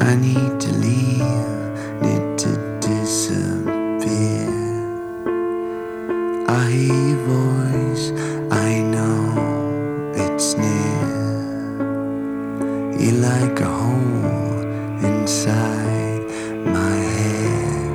I need to leave, need to disappear. I hear your voice, I know it's near. You're like a hole inside my head.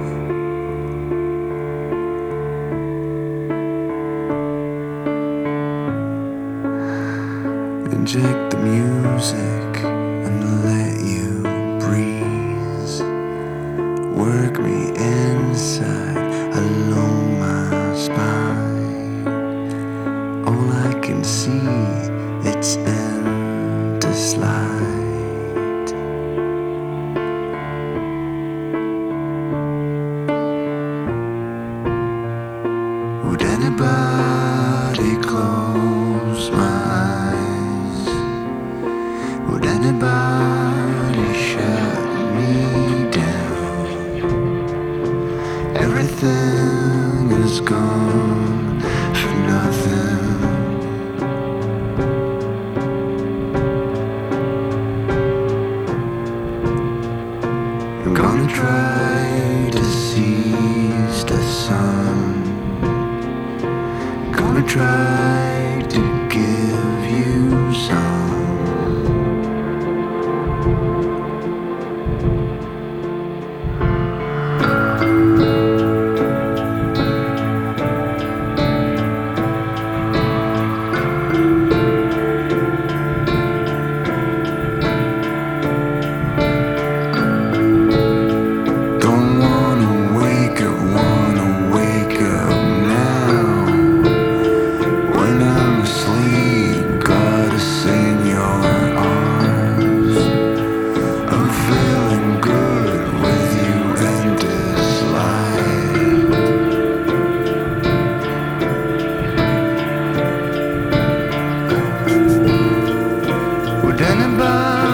Inject the music and let you breathe. Work me inside along my spine. All I can see, it's endless light. Would anybody close my eyes? Would anybody shut me down? Everything is gone for nothing. I'm gonna try to seize the sun. Gonna try to give you some. Would anybody